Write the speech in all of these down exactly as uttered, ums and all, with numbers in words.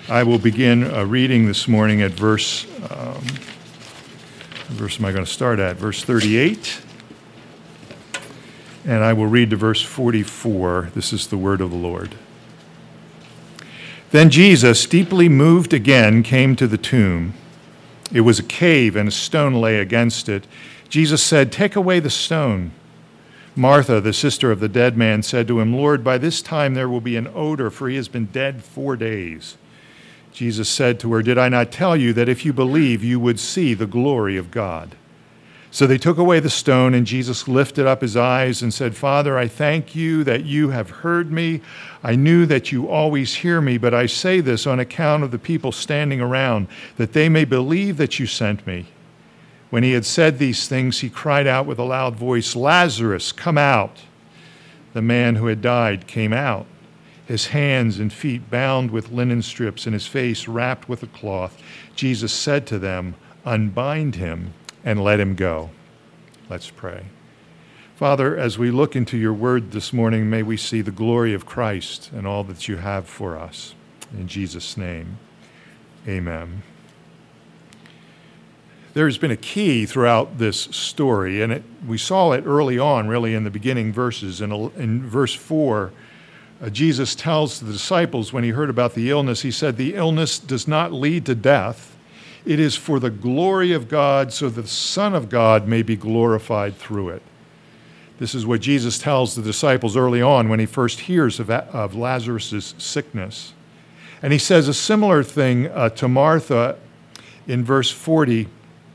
I will begin uh, reading this morning at verse, um, what verse am I going to start at? Verse thirty-eight. And I will read to verse forty-four. This is the word of the Lord. Then Jesus, deeply moved again, came to the tomb. It was a cave, and a stone lay against it. Jesus said, "Take away the stone." Martha, the sister of the dead man, said to him, "Lord, by this time there will be an odor, for he has been dead four days." Jesus said to her, "Did I not tell you that if you believe, you would see the glory of God?" So they took away the stone, and Jesus lifted up his eyes and said, "Father, I thank you that you have heard me. I knew that you always hear me, but I say this on account of the people standing around, that they may believe that you sent me." When he had said these things, he cried out with a loud voice, "Lazarus, come out!" The man who had died came out, his hands and feet bound with linen strips and his face wrapped with a cloth. Jesus said to them, "Unbind him and let him go." Let's pray. Father, as we look into your word this morning, may we see the glory of Christ and all that you have for us. In Jesus' name, amen. There's been a key throughout this story, and it, we saw it early on, really, in the beginning verses. In, in verse four, uh, Jesus tells the disciples when he heard about the illness, he said, "The illness does not lead to death. It is for the glory of God, so the Son of God may be glorified through it." This is what Jesus tells the disciples early on when he first hears of, of Lazarus' sickness. And he says a similar thing uh, to Martha in verse forty,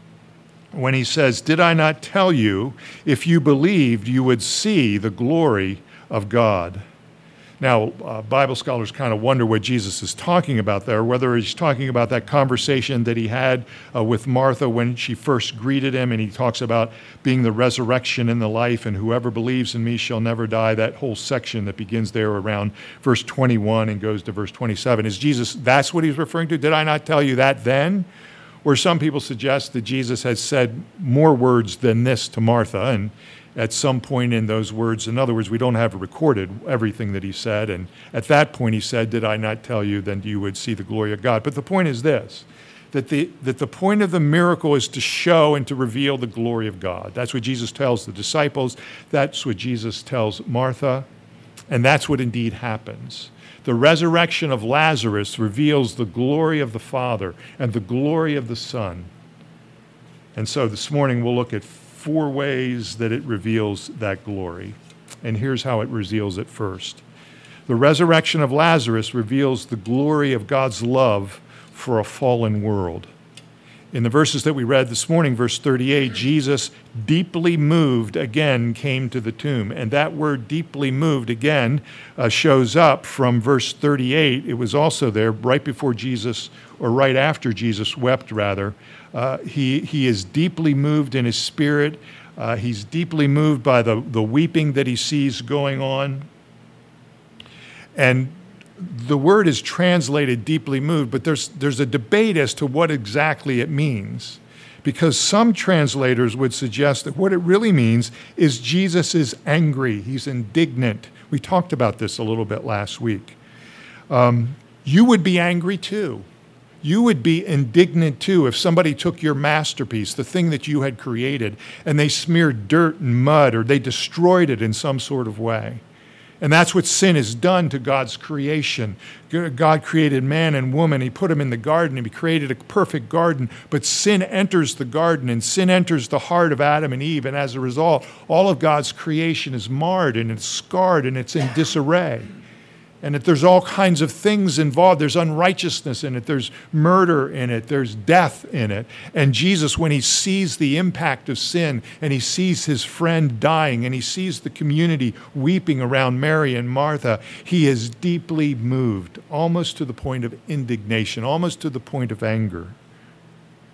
when he says, "Did I not tell you, if you believed, you would see the glory of God?" Now, uh, Bible scholars kind of wonder what Jesus is talking about there, whether he's talking about that conversation that he had uh, with Martha when she first greeted him, and he talks about being the resurrection and the life, and whoever believes in me shall never die, that whole section that begins there around verse twenty-one and goes to verse twenty-seven. Is Jesus, that's what he's referring to? Did I not tell you that then? Or some people suggest that Jesus has said more words than this to Martha, and at some point in those words, in other words, we don't have recorded everything that he said, and at that point he said, "Did I not tell you, then you would see the glory of God." But the point is this, that the, that the point of the miracle is to show and to reveal the glory of God. That's what Jesus tells the disciples, that's what Jesus tells Martha, and that's what indeed happens. The resurrection of Lazarus reveals the glory of the Father and the glory of the Son. And so this morning we'll look at four ways that it reveals that glory. And here's how it reveals it first. The resurrection of Lazarus reveals the glory of God's love for a fallen world. In the verses that we read this morning, verse thirty-eight, Jesus, deeply moved, again came to the tomb. And that word deeply moved, again, uh, shows up from verse thirty-eight. It was also there right before Jesus, or right after Jesus wept, rather. Uh, he, he is deeply moved in his spirit. Uh, he's deeply moved by the, the weeping that he sees going on. And the word is translated deeply moved, but there's there's a debate as to what exactly it means, because some translators would suggest that what it really means is Jesus is angry, he's indignant. We talked about this a little bit last week. Um, you would be angry too. You would be indignant too if somebody took your masterpiece, the thing that you had created, and they smeared dirt and mud, or they destroyed it in some sort of way. And that's what sin has done to God's creation. God created man and woman. He put them in the garden, and he created a perfect garden. But sin enters the garden, and sin enters the heart of Adam and Eve. And as a result, all of God's creation is marred, and it's scarred, and it's in disarray. And that there's all kinds of things involved. There's unrighteousness in it. There's murder in it. There's death in it. And Jesus, when he sees the impact of sin, and he sees his friend dying, and he sees the community weeping around Mary and Martha, he is deeply moved, almost to the point of indignation, almost to the point of anger.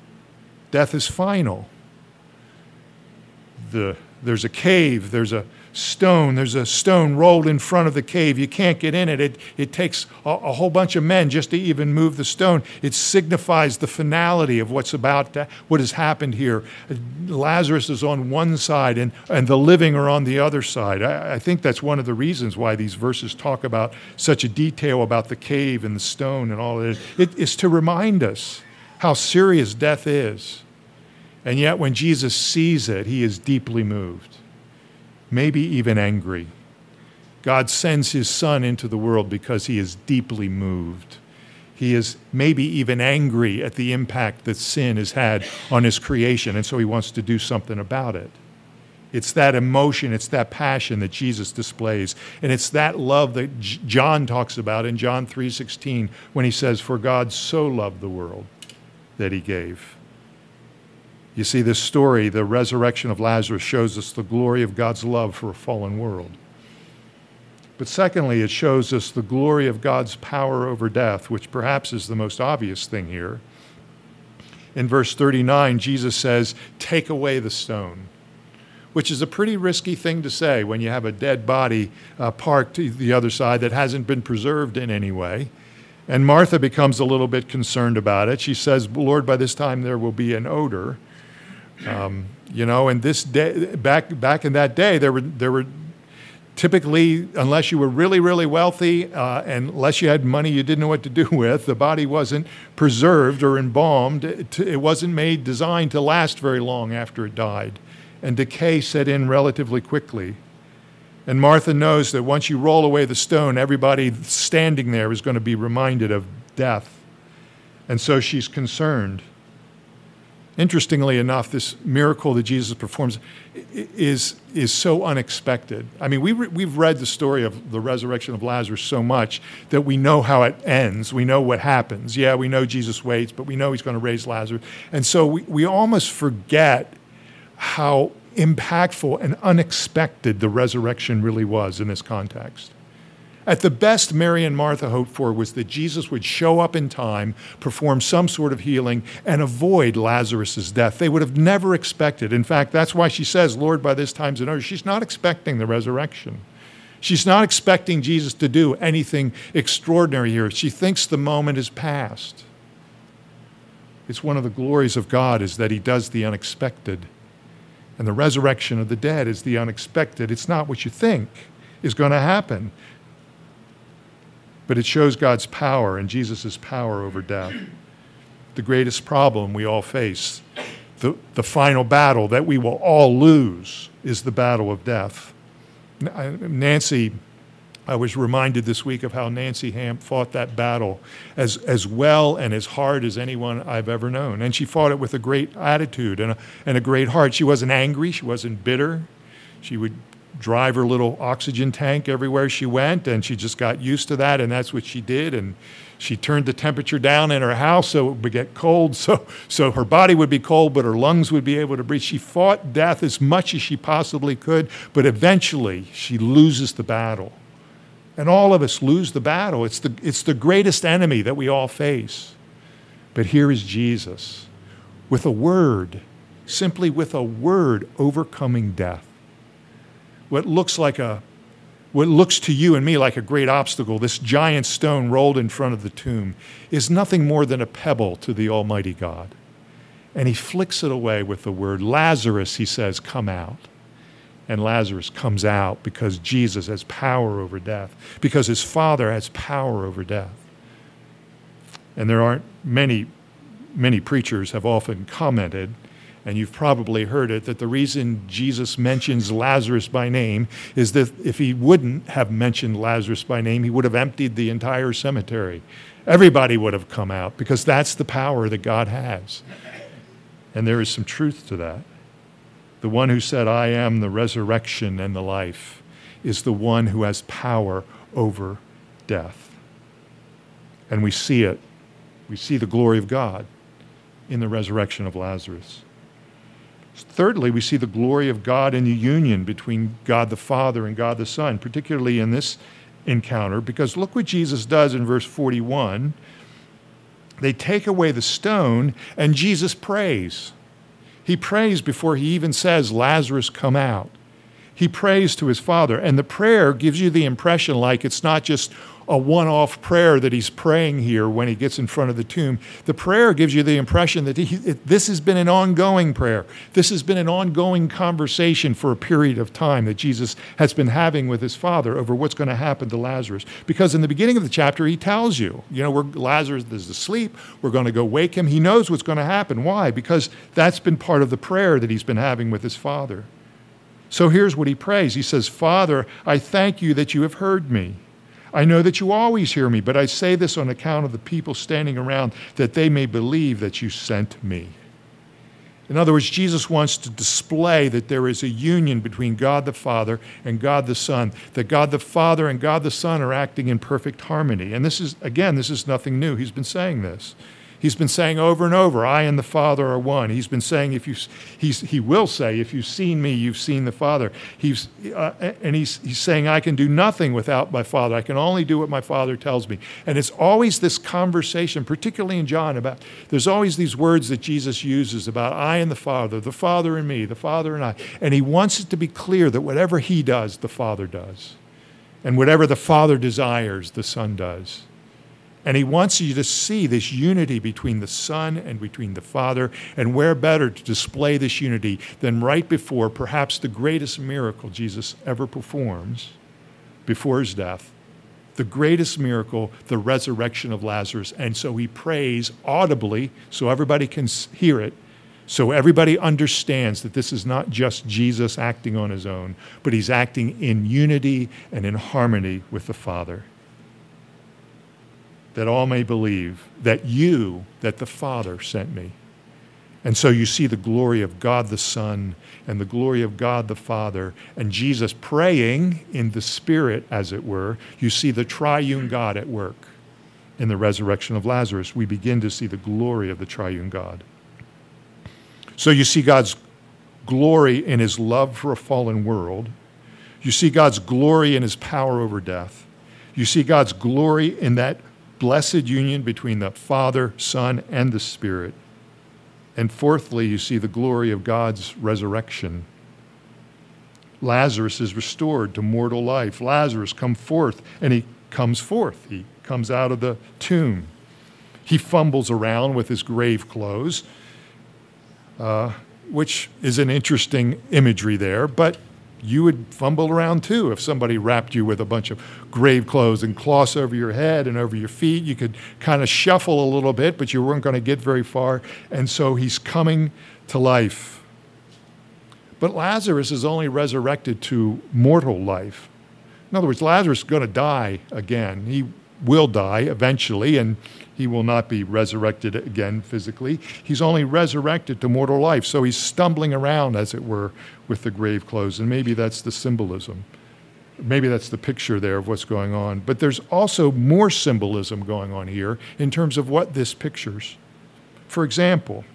Death is final. The, there's a cave. There's a stone. There's a stone rolled in front of the cave. You can't get in it. It, it takes a, a whole bunch of men just to even move the stone. It signifies the finality of what's about to, what has happened here. Lazarus is on one side and, and the living are on the other side. I, I think that's one of the reasons why these verses talk about such a detail about the cave and the stone and all of it. It is to remind us how serious death is. And yet when Jesus sees it, he is deeply moved, maybe even angry. God sends his son into the world because he is deeply moved. He is maybe even angry at the impact that sin has had on his creation, and so he wants to do something about it. It's that emotion, it's that passion that Jesus displays, and it's that love that J- John talks about in John three sixteen when he says, "For God so loved the world that he gave." You see, this story, the resurrection of Lazarus, shows us the glory of God's love for a fallen world. But secondly, it shows us the glory of God's power over death, which perhaps is the most obvious thing here. In verse thirty-nine, Jesus says, "Take away the stone," which is a pretty risky thing to say when you have a dead body uh, parked to the other side that hasn't been preserved in any way. And Martha becomes a little bit concerned about it. She says, "Lord, by this time there will be an odor." Um, you know, and this day, back back in that day, there were there were typically, unless you were really, really wealthy, uh, and unless you had money you didn't know what to do with, the body wasn't preserved or embalmed. It, it wasn't made, designed to last very long after it died. And decay set in relatively quickly. And Martha knows that once you roll away the stone, everybody standing there is going to be reminded of death. And so she's concerned. Interestingly enough, this miracle that Jesus performs is, is so unexpected. I mean, we re- we've read the story of the resurrection of Lazarus so much that we know how it ends. We know what happens. Yeah, we know Jesus waits, but we know he's going to raise Lazarus. And so we, we almost forget how impactful and unexpected the resurrection really was in this context. At the best, Mary and Martha hoped for was that Jesus would show up in time, perform some sort of healing, and avoid Lazarus' death. They would have never expected. In fact, that's why she says, "Lord, by this time's an hour." She's not expecting the resurrection. She's not expecting Jesus to do anything extraordinary here. She thinks the moment is past. It's one of the glories of God is that he does the unexpected. And the resurrection of the dead is the unexpected. It's not what you think is going to happen. But it shows God's power and Jesus' power over death. The greatest problem we all face, the, the final battle that we will all lose, is the battle of death. Nancy, I was reminded this week of how Nancy Hamp fought that battle as, as well and as hard as anyone I've ever known. And she fought it with a great attitude and a, and a great heart. She wasn't angry. She wasn't bitter. She would drive her little oxygen tank everywhere she went, and she just got used to that, and that's what she did. And she turned the temperature down in her house so it would get cold, so, so her body would be cold, but her lungs would be able to breathe. She fought death as much as she possibly could, but eventually she loses the battle. And all of us lose the battle. It's the, it's the greatest enemy that we all face. But here is Jesus with a word, simply with a word, overcoming death. What looks like a, what looks to you and me like a great obstacle, this giant stone rolled in front of the tomb, is nothing more than a pebble to the Almighty God. And he flicks it away with the word, "Lazarus," he says, "come out." And Lazarus comes out because Jesus has power over death, because his Father has power over death. And there aren't many, many preachers have often commented, and you've probably heard it, that the reason Jesus mentions Lazarus by name is that if he wouldn't have mentioned Lazarus by name, he would have emptied the entire cemetery. Everybody would have come out, because that's the power that God has. And there is some truth to that. The one who said, "I am the resurrection and the life," is the one who has power over death. And we see it. We see the glory of God in the resurrection of Lazarus. Thirdly, we see the glory of God in the union between God the Father and God the Son, particularly in this encounter, because look what Jesus does in verse forty-one. They take away the stone, and Jesus prays. He prays before he even says, "Lazarus, come out." He prays to his Father, and the prayer gives you the impression like it's not just a one-off prayer that he's praying here when he gets in front of the tomb. The prayer gives you the impression that he, it, this has been an ongoing prayer. This has been an ongoing conversation for a period of time that Jesus has been having with his Father over what's going to happen to Lazarus. Because in the beginning of the chapter, he tells you, you know, we're, Lazarus is asleep. We're going to go wake him. He knows what's going to happen. Why? Because that's been part of the prayer that he's been having with his Father. So here's what he prays. He says, Father, I thank you that you have heard me. I know that you always hear me, but I say this on account of the people standing around, that they may believe that you sent me. In other words, Jesus wants to display that there is a union between God the Father and God the Son, that God the Father and God the Son are acting in perfect harmony. And this is, again, this is nothing new. He's been saying this. He's been saying over and over, I and the Father are one. He's been saying, if you, he's, he will say, if you've seen me, you've seen the Father. He's, uh, and he's, he's saying, I can do nothing without my Father. I can only do what my Father tells me. And it's always this conversation, particularly in John, about, there's always these words that Jesus uses about I and the Father, the Father and me, the Father and I. And he wants it to be clear that whatever he does, the Father does. And whatever the Father desires, the Son does. And he wants you to see this unity between the Son and between the Father. And where better to display this unity than right before perhaps the greatest miracle Jesus ever performs before his death, the greatest miracle, the resurrection of Lazarus. And so he prays audibly so everybody can hear it, so everybody understands that this is not just Jesus acting on his own, but he's acting in unity and in harmony with the Father. That all may believe that you, that the Father sent me. And so you see the glory of God the Son and the glory of God the Father, and Jesus praying in the Spirit, as it were. You see the triune God at work in the resurrection of Lazarus. We begin to see the glory of the triune God. So you see God's glory in his love for a fallen world. You see God's glory in his power over death. You see God's glory in that blessed union between the Father, Son, and the Spirit. And fourthly, you see the glory of God's resurrection. Lazarus is restored to mortal life. Lazarus, come forth, and he comes forth. He comes out of the tomb. He fumbles around with his grave clothes, uh, which is an interesting imagery there, but you would fumble around too if somebody wrapped you with a bunch of grave clothes and cloths over your head and over your feet. You could kind of shuffle a little bit, but you weren't going to get very far. And so he's coming to life. But Lazarus is only resurrected to mortal life. In other words, Lazarus is going to die again. He will die eventually, and he will not be resurrected again physically. He's only resurrected to mortal life. So he's stumbling around, as it were, with the grave clothes. And maybe that's the symbolism. Maybe that's the picture there of what's going on. But there's also more symbolism going on here in terms of what this pictures. For example,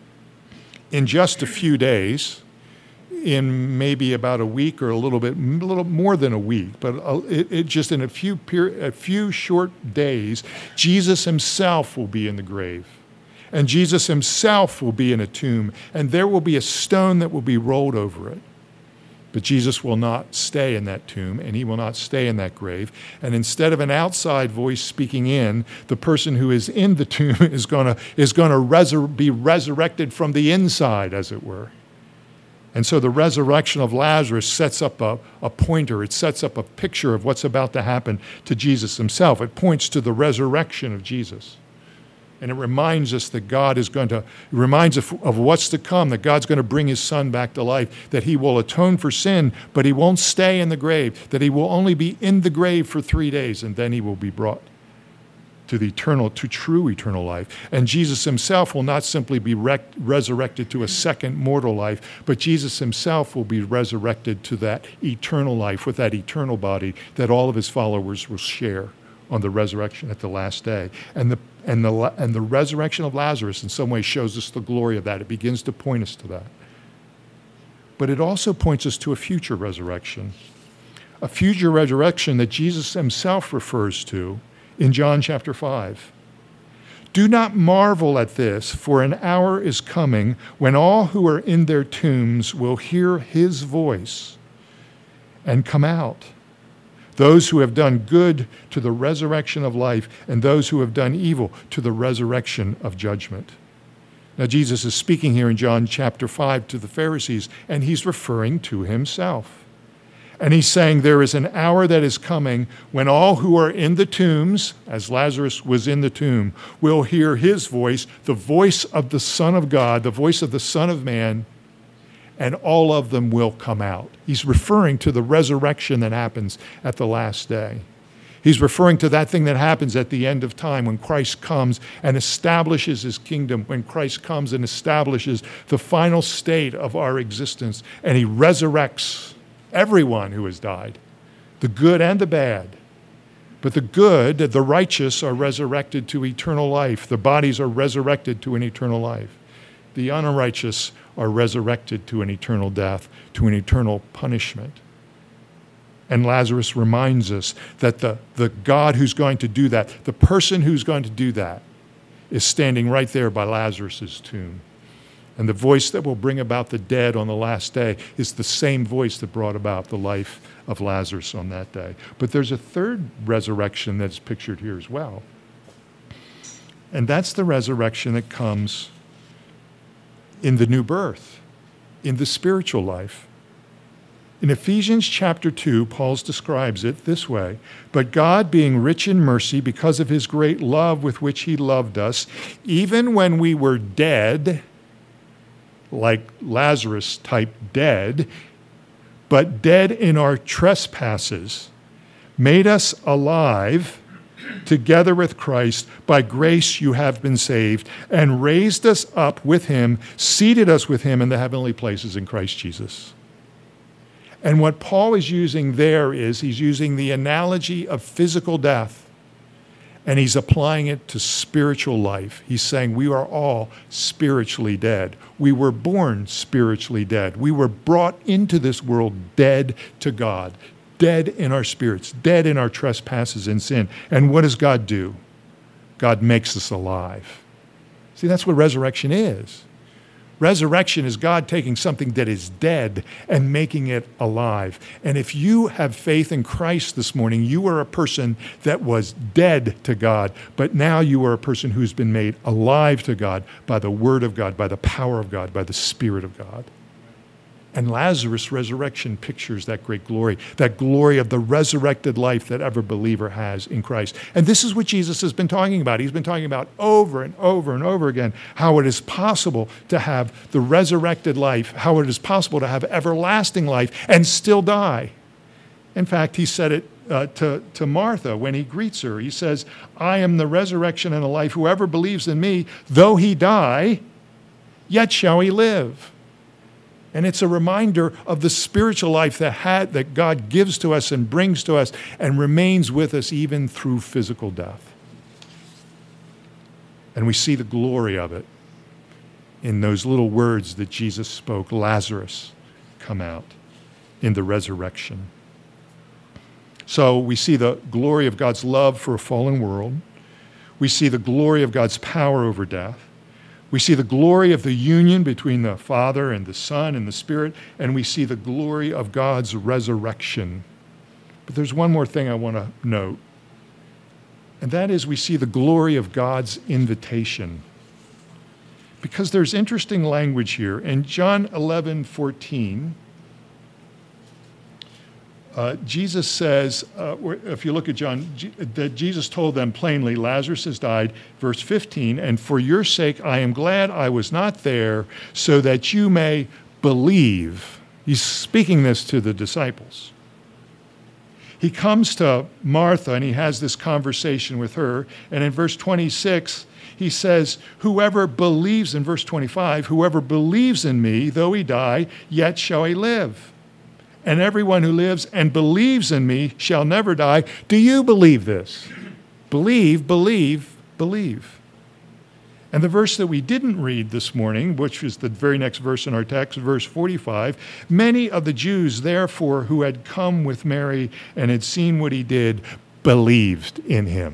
in just a few days, in maybe about a week or a little bit, a little more than a week, but it, it just in a few peri- a few short days, Jesus himself will be in the grave. And Jesus himself will be in a tomb, and there will be a stone that will be rolled over it. But Jesus will not stay in that tomb, and he will not stay in that grave. And instead of an outside voice speaking in, the person who is in the tomb is going to is going to resur- be resurrected from the inside, as it were. And so the resurrection of Lazarus sets up a, a pointer. It sets up a picture of what's about to happen to Jesus himself. It points to the resurrection of Jesus. And it reminds us that God is going to, it reminds us of, of what's to come, that God's going to bring his Son back to life, that he will atone for sin, but he won't stay in the grave, that he will only be in the grave for three days, and then he will be brought to the eternal, to true eternal life. And Jesus himself will not simply be rec- resurrected to a second mortal life, but Jesus himself will be resurrected to that eternal life with that eternal body that all of his followers will share on the resurrection at the last day. And the and the and the resurrection of Lazarus in some way shows us the glory of that. It begins to point us to that. But it also points us to a future resurrection, a future resurrection that Jesus himself refers to in John chapter five. Do not marvel at this, for an hour is coming when all who are in their tombs will hear his voice and come out. Those who have done good to the resurrection of life, and those who have done evil to the resurrection of judgment. Now, Jesus is speaking here in John chapter five to the Pharisees, and he's referring to himself. And he's saying there is an hour that is coming when all who are in the tombs, as Lazarus was in the tomb, will hear his voice, the voice of the Son of God, the voice of the Son of Man, and all of them will come out. He's referring to the resurrection that happens at the last day. He's referring to that thing that happens at the end of time when Christ comes and establishes his kingdom, when Christ comes and establishes the final state of our existence, and he resurrects everyone who has died, the good and the bad. But the good, the righteous, are resurrected to eternal life. The bodies are resurrected to an eternal life. The unrighteous are resurrected to an eternal death, to an eternal punishment. And Lazarus reminds us that the, the God who's going to do that, the person who's going to do that, is standing right there by Lazarus' tomb. And the voice that will bring about the dead on the last day is the same voice that brought about the life of Lazarus on that day. But there's a third resurrection that's pictured here as well. And that's the resurrection that comes in the new birth, in the spiritual life. In Ephesians chapter two, Paul describes it this way: "But God, being rich in mercy, because of his great love with which he loved us, even when we were dead," like Lazarus type dead, "but dead in our trespasses, made us alive together with Christ. By grace you have been saved, and raised us up with him, seated us with him in the heavenly places in Christ Jesus." And what Paul is using there is he's using the analogy of physical death, and he's applying it to spiritual life. He's saying we are all spiritually dead. We were born spiritually dead. We were brought into this world dead to God, dead in our spirits, dead in our trespasses and sin. And what does God do? God makes us alive. See, that's what resurrection is. Resurrection is God taking something that is dead and making it alive. And if you have faith in Christ this morning, you are a person that was dead to God, but now you are a person who's been made alive to God by the Word of God, by the power of God, by the Spirit of God. And Lazarus' resurrection pictures that great glory, that glory of the resurrected life that every believer has in Christ. And this is what Jesus has been talking about. He's been talking about over and over and over again how it is possible to have the resurrected life, how it is possible to have everlasting life and still die. In fact, he said it uh, to, to Martha when he greets her. He says, "I am the resurrection and the life. Whoever believes in me, though he die, yet shall he live." And it's a reminder of the spiritual life that, had, that God gives to us and brings to us and remains with us even through physical death. And we see the glory of it in those little words that Jesus spoke, "Lazarus, come out," in the resurrection. So we see the glory of God's love for a fallen world. We see the glory of God's power over death. We see the glory of the union between the Father and the Son and the Spirit, and we see the glory of God's resurrection. But there's one more thing I want to note, and that is we see the glory of God's invitation. Because there's interesting language here. In John eleven fourteen, Uh, Jesus says, uh, if you look at John, G- that Jesus told them plainly, "Lazarus has died," verse fifteen, "and for your sake I am glad I was not there, so that you may believe." He's speaking this to the disciples. He comes to Martha and he has this conversation with her, and in verse twenty-six, he says, "Whoever believes," in verse twenty-five, "whoever believes in me, though he die, yet shall he live. And everyone who lives and believes in me shall never die." Do you believe this? Believe, believe, believe. And the verse that we didn't read this morning, which is the very next verse in our text, verse forty-five, "Many of the Jews, therefore, who had come with Mary and had seen what he did, believed in him."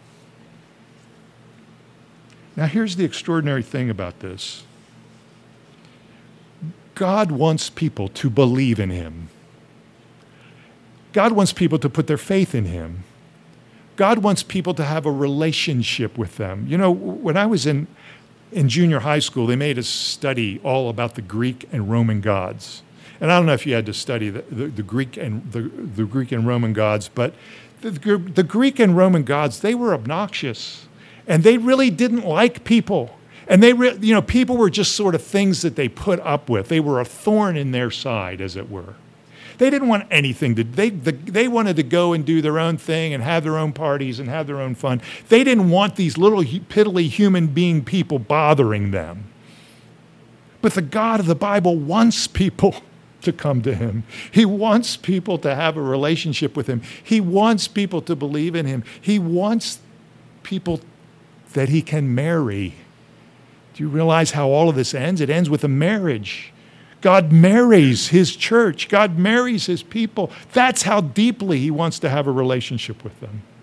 Now here's the extraordinary thing about this. God wants people to believe in him. God wants people to put their faith in him. God wants people to have a relationship with them. You know, when I was in, in junior high school, they made us study all about the Greek and Roman gods. And I don't know if you had to study the, the, the Greek and the, the Greek and Roman gods, but the, the Greek and Roman gods, they were obnoxious, and they really didn't like people. And they, re, you know, people were just sort of things that they put up with. They were a thorn in their side, as it were. They didn't want anything to, they, the, they wanted to go and do their own thing and have their own parties and have their own fun. They didn't want these little piddly human being people bothering them. But the God of the Bible wants people to come to him. He wants people to have a relationship with him. He wants people to believe in him. He wants people that he can marry. Do you realize how all of this ends? It ends with a marriage. God marries his church. God marries his people. That's how deeply he wants to have a relationship with them.